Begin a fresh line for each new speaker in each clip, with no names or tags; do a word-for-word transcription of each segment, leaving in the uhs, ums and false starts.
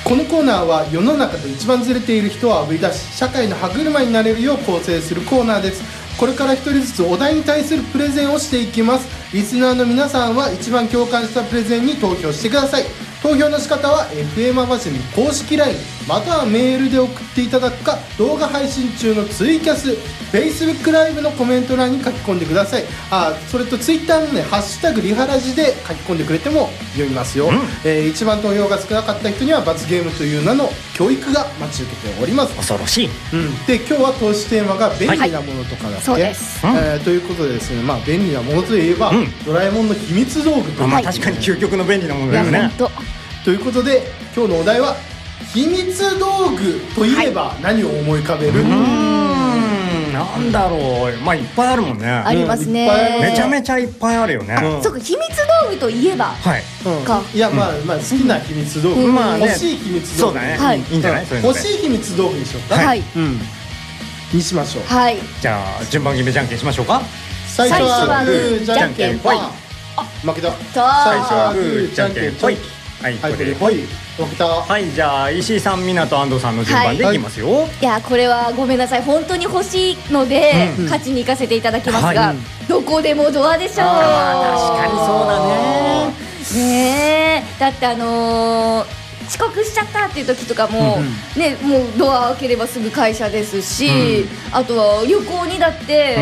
このコーナーは世の中と一番ずれている人をあぶり出し、社会の歯車になれるよう構成するコーナーです。これから一人ずつお題に対するプレゼンをしていきます。リスナーの皆さんは一番共感したプレゼンに投票してください。投票の仕方は エフエム 網走公式 ライン またはメールで送っていただくか、動画配信中のツイキャス Facebook ライブのコメント欄に書き込んでください。あそれと Twitter のねハッシュタグリハラジで書き込んでくれても読みますよ、うんえー、一番投票が少なかった人には罰ゲームという名の教育が待ち受けております。
恐ろしい、
うん、で今日は投資テーマが便利なものとかだっけ、はい、
そうです、
えー、ということでですね、まあ、便利なものといえば、うん、ドラえもんの秘密道具とか、
まあ、確かに究極の便利なものだよね。
ということで今日のお題は秘密道具といえば何を思い浮かべる、はい、うー
んなんだろう、まあいっぱいあるもんね。
ありますね、
うん、めちゃめちゃいっぱいあるよね、
うん、そうか秘密道具といえば、
はい
うん、
か
いやまあまあ好きな秘密道具、うんまあね、欲しい秘密道具、
そうだね、
はい、
いいんじゃない、そういうの
欲しい秘密道具にしようか、
はい、
うん、にしましょう。
はい、
じゃあ順番決めじゃんけんしましょうか。
最初はグーじゃんけんぽい。あ負けた。最初はグーじゃんけんぽい。はい、これでほい負けた。はい、
じゃあ石井さん、湊安藤さんの順番でいきますよ、はい、
いやこれはごめんなさい、本当に欲しいので、うん、勝ちに行かせていただきますが、はい、どこでもドアでしょう。
あ確かにそうだね。
ねえだってあのー遅刻しちゃったっていう時とかも、うん、ね、もうドア開ければすぐ会社ですし、うん、あとは旅行にだって、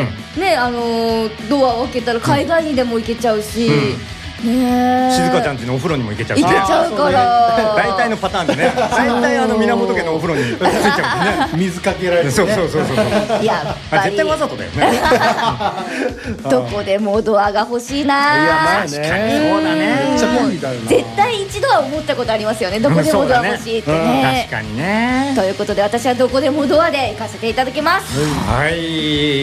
うん、ね、あのー、ドアを開けたら海外にでも行けちゃうし、うんね、
静香ちゃんちのお風呂にも行けちゃうし、ね、
行けちゃうから
大体のパターンでね、大体あの源家のお風呂についちゃうね
水かけられる、ね、
そうそうそうそう
やっぱり
絶対わざとだよね
どこでもドアが欲しいな。
いやまあね、
確かにそうだね、
めっちゃ便利だよな。
絶対一度は思ったことありますよね、どこでもドア欲しいってね、
うんね、確かにね。
ということで私はどこでもドアで行かせていただきます、
うん、はい、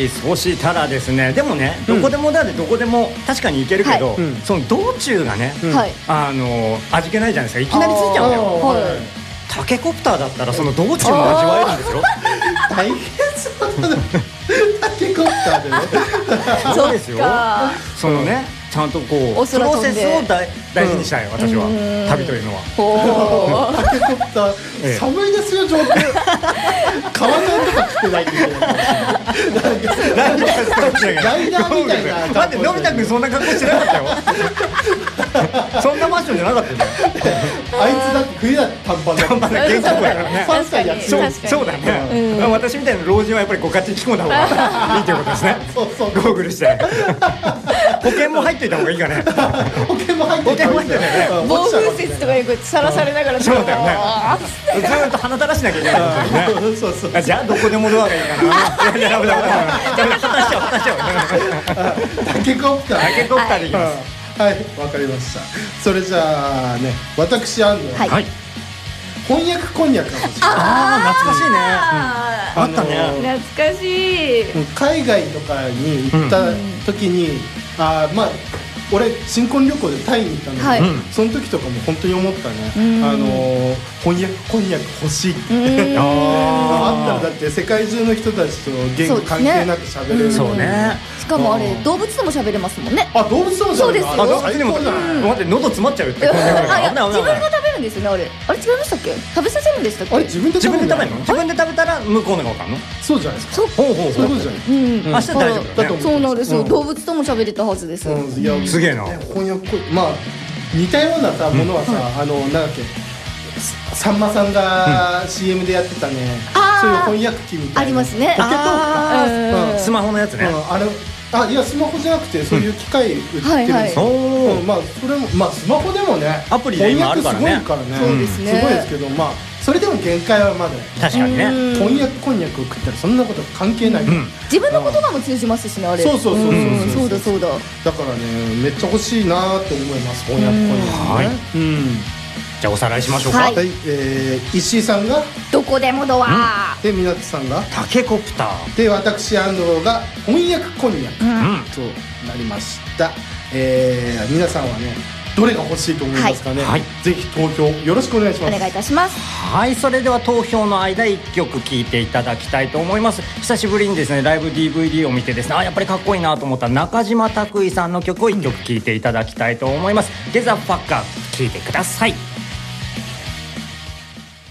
そうしたらですね、でもね、どこでもドアでどこでも確かに行けるけど、はい、その道中がね、うん、あの味気ないじゃないですか、いきなりついちゃうんだよ、はい、タケコプターだったらその道中も味わえるんですよ。
大変そうだなタケコプターでね
そうですよ、そのね、ちゃんとこうプロセスを大大事にしたい、私は旅というのは。
タケコプター寒いですよ上空川のとか来てないって言って
ライダーみたいな。待って、のび太くんそんな格好してなかったよそんなマンションじゃなかったよ
あいつだって冬だって短パンだ短パンだ元気だからね。さんさいやってる。
そうだね、私みたいな老人はやっぱりごかち着込んだ方がいいということですね。ゴーグルして保険も入っていた方がいいかね。
保険も入っていた方がいいね。
暴風雪とかにこうさらされながら、
そうだよね、ずっと鼻垂らしなきゃいけないんですよね。じゃあどこでもドアがいいかな。いやダメダメダメ、果たしちゃう果たしちゃう。
タケコプター、
タケコプターでいきます。
はい、わかりました。それじゃあね、私安藤、はい、翻訳こんにゃくが欲しい。
ああ懐かしいね、
あったね、懐かしい。
海外とかに行った時に、あまあ俺新婚旅行でタイに行ったので、はい、その時とかも本当に思ったね、あの翻訳こんにゃく欲しいってあったら、だって世界中の人たちと言語関係なく喋れる。
そうね、
しかもあれ動物とも喋れますもんね。
あ、動物とも喋れる。
そうですよ。
動物にも待って、喉詰まっちゃうって。
自分が食べるんですよね、あれ。あれ違いましたっけ？食べさせるんでしたっけ？
あれ自分で
食べるの？自分で食べたら向こうのが分かんの？
そうじゃないですか。
そう
ほうほう、そういうことじゃない。
うん、
明日大丈夫だと。
そうなんですよ、動物とも喋れたはずです。
いや
すげえな。
翻訳まあ似たようなさものはさ、あのなんだっけ、さんまさんが シーエム でやってたね、そういう翻訳機みたいな
ありますね。
ポケトーク、
スマホのやつね。
あれ、あ、いやスマホじゃなくてそういう機械売ってるんですよ。まあそれもまあスマホでもね、
アプリで今あるからね。
そうですね。
すごいですけど、まあそれでも限界はまだ。
確かにね。
翻訳こんにゃくを食ったらそんなこと関係ない。
自分の言葉も通じますしね、あれ。
そうそうそうそう
そうだそうだ。
だからね、めっちゃ欲しいなって思います、翻訳こんにゃく。はい。うん。
じゃあおさらいしましょうか。
はい。えー、石井さんが
どこでもドア。
で、湊さんが
タケコプター。
で、私安藤が翻訳こんにゃくとなりました。えー、皆さんはね、どれが欲しいと思いますかね。はい。ぜひ投票よろしくお願いします。
お願いいたします。
はい、それでは投票の間いっきょく聴いていただきたいと思います。久しぶりにですね、ライブ ディーブイディー を見てですね、あ、やっぱりかっこいいなと思った中島拓衣さんの曲をいっきょく聴いていただきたいと思います。ゲザファッカー聴いてください。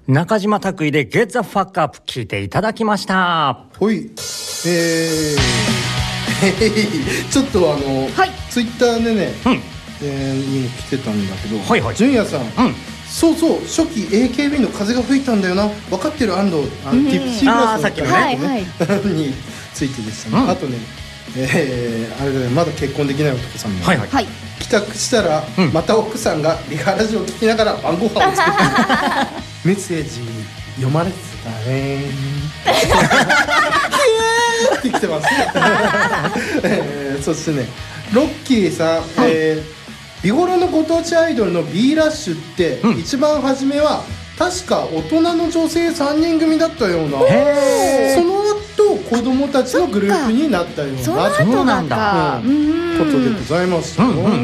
中島拓衣で Get the Fuck Up 聞いていただきました。
ほい、えー、ちょっとあの、はい、ツイッターでね、うん、えー、にも来てたんだけど、はいはい、純也さん、うん、そうそう、初期 エーケービー の風が吹いたんだよな、分かってる安藤、あの、うん、ティプシーグラスのね、はいはい、についてでしたね、うん、あとね、えー、あれだね、まだ結婚できない男さんも、はいはい、帰宅したら、うん、また奥さんがリハラジオを聞きながら晩ご飯を作ってメッセージ読まれてたねってきてます、えー、そしてね、ロッキーさん、はい、えー、日頃のご当地アイドルの B ラッシュって、うん、一番初めは確か大人の女性さんにん組だったような、その後子供たちのグループになったような、
その後なんだ、
うん、ことでございますよ、うんうん、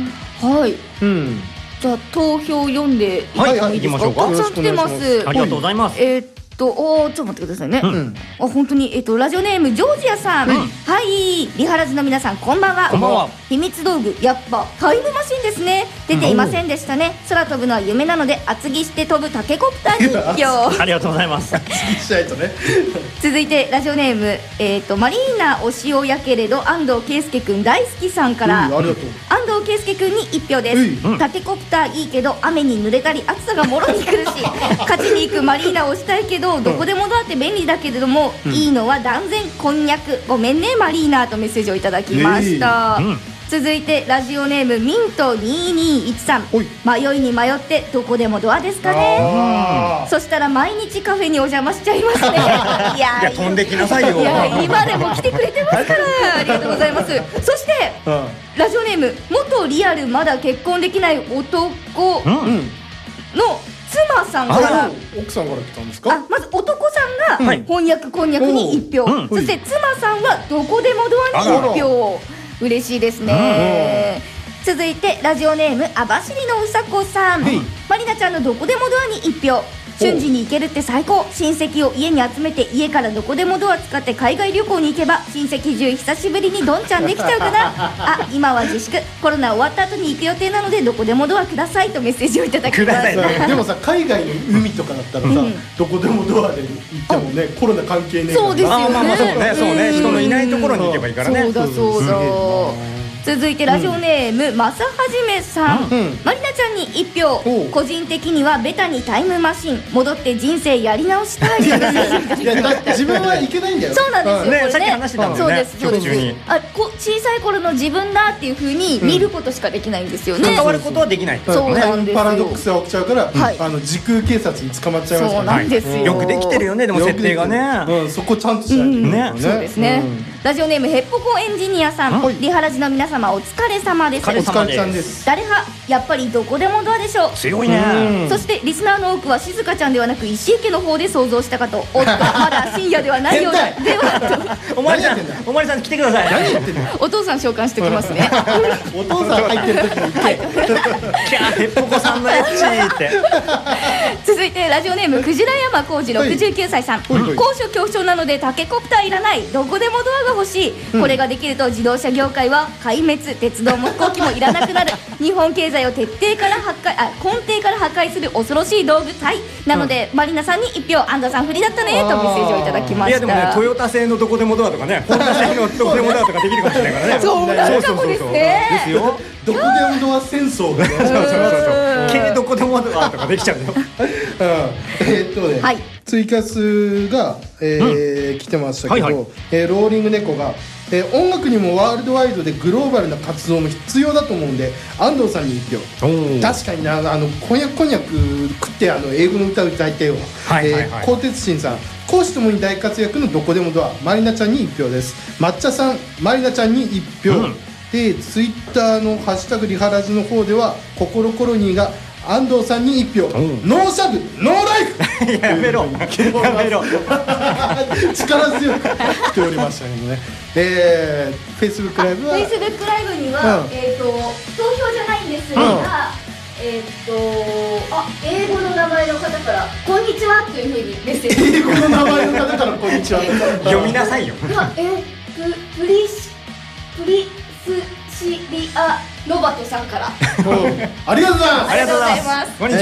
はい、うん、じゃあ投票読んでいってもいいですか。たくさん来てます。
ありがとうございます。
えーおー、ちょっと待ってくださいね、うん、あ、本当に、えっと、ラジオネームジョージアさん、うん、はい、リハラジの皆さんこんばんは。
こんばんは。
秘密道具、やっぱタイムマシンですね。出ていませんでしたね、うん、空飛ぶのは夢なので厚着して飛ぶタケコプターに一票
ありがとうございます。
厚着しないとね
続いてラジオネーム、えー、とマリーナお塩やけれど安藤圭介くん大好きさんから、うん、ありがとう。安藤圭介くんに一票です、うん、タケコプターいいけど雨に濡れたり暑さがもろに来るし勝ちに行くマリーナをしたいけどどこでもドアって便利だけれども、うん、いいのは断然こんにゃく、ごめんねマリーナとメッセージをいただきました、えーうん、続いてラジオネームミントにーにーいちさん、迷いに迷ってどこでもドアですかね。そしたら毎日カフェにお邪魔しちゃいますねいや
いや飛んできなさいよ。
いや今でも来てくれてますからありがとうございます。そして、うん、ラジオネーム元リアルまだ結婚できない男の妻さんから、
奥さんから来たんですか。
あ、まず男さんが翻訳こんにゃくにいち票、うん、そして妻さんはどこでもドアにいち票。嬉しいですね、うん、続いてラジオネーム網走のうさこさん、まりなちゃんのどこでもドアにいち票。瞬時に行けるって最高。親戚を家に集めて家からどこでもドア使って海外旅行に行けば親戚中久しぶりにどんちゃんできちゃうかなあ、今は自粛、コロナ終わった後に行く予定なのでどこでもドアくださいとメッセージをいただきました
でもさ、海外の海とかだったらさ、うん、どこでもドアで行ってもね、コロナ関係ねえから。
そうですよね。
まあまあそうね、そうね、人のいないところに行けばいいからね。
そうだそうだ。続いてラジオネーム、うん、まさはじめさん、うん、まりなちゃんにいち票。個人的にはベタにタイムマシン戻って人生やり直したい。いやい
やだ自分はいけないんだよ。
そうなんですよ、
ね、これね、さっき話してたもんね。そうですそうです。
あ、こ小さい頃の自分だっていう風に見ることしかできないんですよね、
うん、関わることはできない。
そうなんですよ。
パラドックスが起きちゃうから、はい、あの時空警察に捕まっちゃいますからね。
そうなんですよ、
よくできてるよね、でも設定がね、
うん、そこちゃんとしないとね、
うん、そうですね、うん、ラジオネームへっぽこエンジニアさん、はい、リハラジの皆様お疲れ様です。
お疲れ様です。
誰派、やっぱりどこでもドアでしょう。
強いね。
そしてリスナーの多くは静香ちゃんではなく石井家の方で想像したかと。おっとまだ深夜ではないようだでは
とおまりさん、おまりさん来てください。
何言ってんの。
お父さん召喚しておきますね
お父さん入ってる時に言って
キャーへっぽこさんのエッチーって
続いてラジオネームクジラ山浩二ろくじゅうきゅうさいさん、高所恐怖症なのでタケコプターいらない、どこでもドアが欲しい、うん、これができると自動車業界は壊滅、鉄道も飛行機もいらなくなる日本経済を徹底から破壊あ根底から破壊する恐ろしい道具体なので、うん、マリナさんにいち票、安藤さん不利だったねとメッセージをいただきました。い
やでもね、トヨタ製のどこでもドアとかね、ホンダ製のどこでもドアとかできるかもしれないからね。
そうなるかもですね。
ですよ。どこでもドア戦争がね。そうそうそうそう。
軽どこでもドアとかできちゃうよ。
えっとね、はい、ツイキャスが、えーうん、来てましたけど、はいはい、えー、ローリング猫が、えー、音楽にもワールドワイドでグローバルな活動も必要だと思うんで安藤さんにいち票。確かにな、あのこんにゃくこんにゃく食ってあの英語の歌を歌いたいわ。鋼鉄心さん、講師ともに大活躍のどこでもドア、まりなちゃんにいち票です。抹茶さん、まりなちゃんにいち票、うん、でツイッターのハッシュタグリハラジの方ではココロコロニーが安藤さんにいち票、うん、ノーシャブノーライ
フやめろやめろ
力強く来ておりましたけどね。えー、フェイスブックライブは
フェイスブックライブには、うん、えーと投票じゃないんですが、うん、えーとあ英語の名前の方からこんにちはというふうにメッセージ。
英語の名前の方からこんにちは
読みなさいよ。
えー、プリシプリスシリアロバトさんから
ありがとうございます。
ありがとうございます。こんにちは。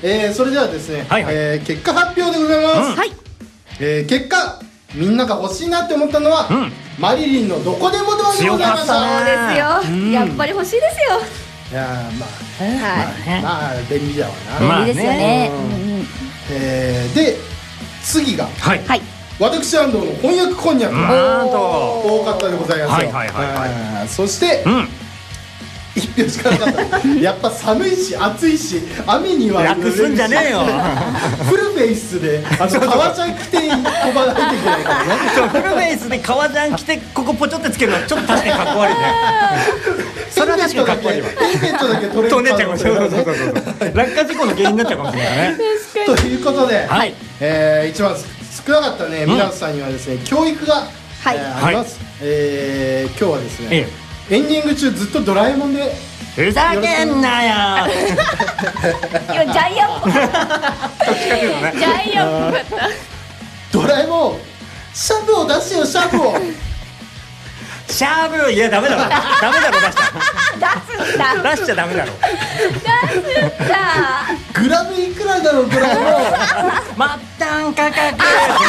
えー、それではですね、
はいはい、
えー、結果発表でございます、うん、
はい、
えー、結果みんなが欲しいなって思ったのは、うん、マリリンのどこでもドアでございました。
そうですよ、うん、やっぱり欲しいですよ。
いやまあね、はい、まあ、まあ便利だわ
な。便利ですよね、うん、
えー、で次が、
はい、
私安藤の翻訳こんにゃく、
なんと
多かったでございますよ。はいはいはいはい。そして、うん、一票しかなかったやっぱ寒いし暑いし雨には
楽すんじゃねえよ
フルフェイスであの革ジャン着て飛ばないといけないからね
そうフルフェイスで革ジャン着てここポチョってつけるのはちょっと確かにかっこ悪いねそれは確かにかっこ悪いわ。
ヘルメットだけ取れる
飛んでっちゃうかもしれない。そうそうそうそう落下事故の原因になっちゃうかもしれないね
ということで、
はい、
えー、一番少なかったね皆さんにはですね、うん、教育が、はい、えー、あります、はい、えー、今日はですね、ええ、エンディング中ずっとドラえもんで
ふざけんなよ
今ジャイアンっぽかったジャイアンっぽかった
ドラえもんシャブを出してよシャブを
シャブいやダメだろダメだろ出しち
ゃ出すんだ
出しちゃダメだろ
出すんだ
グラムいくらだろうドラえもん
末端価格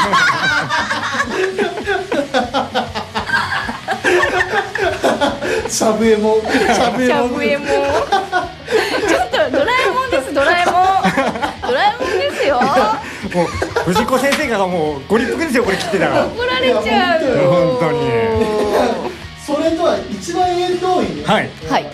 しゃぶえもんしゃぶ
えもんちょっとドラえもんですドラえもんドラえもんですよ
もう藤子先生がもうご立腹ですよこれ切ってたら
怒られちゃう
本当に
それとはいちまんえん動員
はい
はい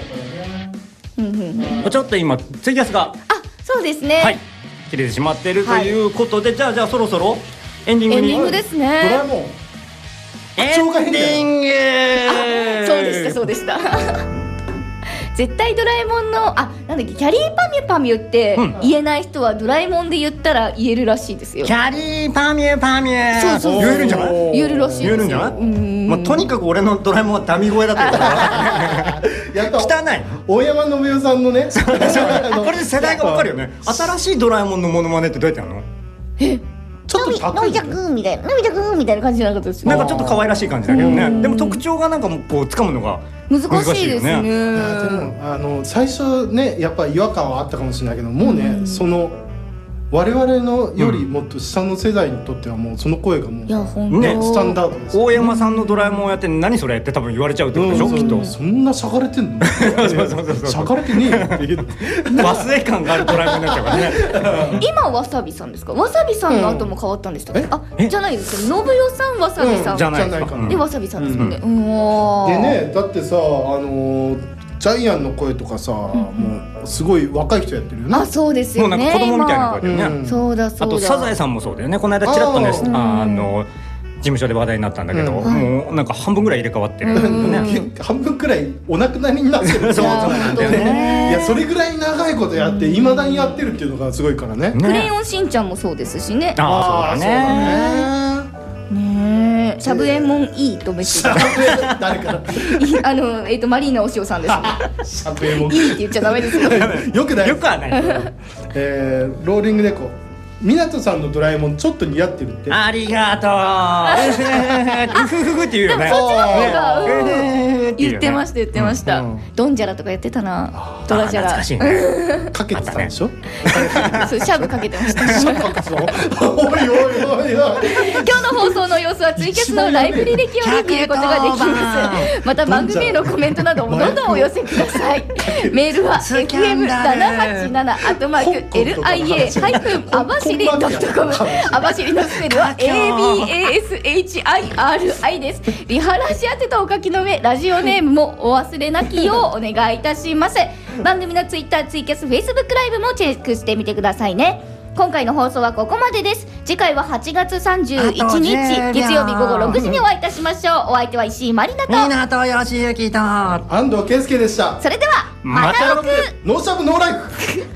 ちょっと今ツイキャスが
あそうですね
はい切れてしまっているということで、はい、じゃあじゃあそろそろエンディングに
エンディングですね
ドラえもん
エンディング
あそうでしたそうでした絶対ドラえもんのあなんだっけキャリーパミュパミュって言えない人はドラえもんで言ったら言えるらしいですよ。
キャリーパミュパミュ
そうそう
言えるんじゃない
言えるらしいですよ。
言えるんじゃないまあとにかく俺のドラえもんはダミ声だったから汚い
大山信代さんのね
これで世代が分かるよね。新しいドラえもんのモノマネってどうやってやるの
えちょっとのび太くんみたいなのび太くんみたいな感じじゃなかったですよ。
なんかちょっと可愛らしい感じだけどね。でも特徴がなんかもうこう掴むのが
難しいですね。
でもあの最初ねやっぱ違和感はあったかもしれないけどもうねその我々のよりもっと下の世代にとってはもうその声がもうねスタンダードです。
大山さんのドラえもんをやって何それって多分言われちゃうってことでしょきっと。
そんなしゃがれてんの？しゃがれてねえよって言って
忘れ感があるドラえもんになっちゃうからね。
今わさびさんですか？わさびさんの後も変わったんでしたっけ？あじゃないですよ。信代さんわさびさん
じゃないですか。
でわさびさんですもんね。で
ねだってさあのジャイアンの声とかさ、もうすごい若い人やってるよね。
あ、そうですよね。
もうなんか子供みたいな声だよね。
そうだそうだ。
あとサザエさんもそうだよね。この間ちらっとね、あの事務所で話題になったんだけど、もうなんか半分ぐらい入れ替わってる。
半分くらいお亡くなりになってる。
そうなんだよね。
いやそれぐらい長いことやっていまだにやってるっていうのがすごいからね。
クレヨンしんちゃんもそうですしね。
ああそうだね。
ねえ、しゃぶえもんいいとめっちゃ
誰から
あの、えっと、マリーナおしおさんですね
しゃぶえもん
いいって言っちゃダメですよ
よくない
よくはない
えー、ローリング猫湊さんのドラえもんちょっと似合ってるって
ありがとううふふふって言うよね
言ってました言ってましたドンジャラとかやってたなドラジャラ
かけてたでしょ
そうシャブかけてました
シャブかけてたおいおいおいおい
今日の放送の様子はツイキャスのライブ履歴を見ることができますまた番組へのコメントなどもどんどんお寄せくださいメールは エフエムななはちなな アットマーク エルアイエー ハイフンアバシリドットコムアバシリのスペルは エービーエーエスエイチアイアールアイ ですリハラシ宛てとお書きの上ラジオネームもお忘れなきようお願いいたします番組のツイッター、ツイキャス、フェイスブックライブもチェックしてみてくださいね今回の放送はここまでです次回ははちがつさんじゅういちにち月曜日午後ろくじにお会いいたしましょうお相手は石井まりなと
港よしゆきと
安藤圭介でした
それではまたろく
ノーシャブノーライフ